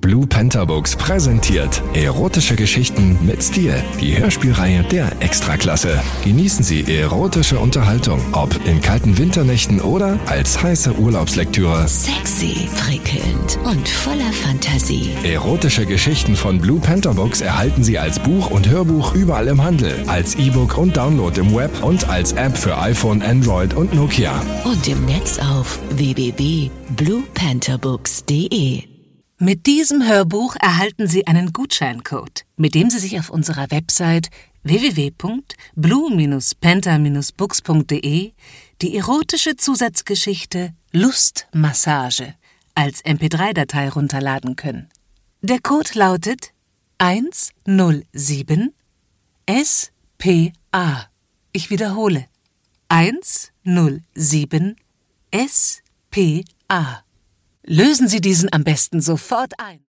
Blue Panther Books präsentiert erotische Geschichten mit Stil. Die Hörspielreihe der Extraklasse. Genießen Sie erotische Unterhaltung, ob in kalten Winternächten oder als heiße Urlaubslektüre. Sexy, prickelnd und voller Fantasie. Erotische Geschichten von Blue Panther Books erhalten Sie als Buch und Hörbuch überall im Handel, als E-Book und Download im Web und als App für iPhone, Android und Nokia. Und im Netz auf www.bluepantherbooks.de. Mit diesem Hörbuch erhalten Sie einen Gutscheincode, mit dem Sie sich auf unserer Website www.blue-panther-books.de die erotische Zusatzgeschichte Lustmassage als MP3-Datei runterladen können. Der Code lautet 107 SPA. Ich wiederhole. 107 SPA. Lösen Sie diesen am besten sofort ein.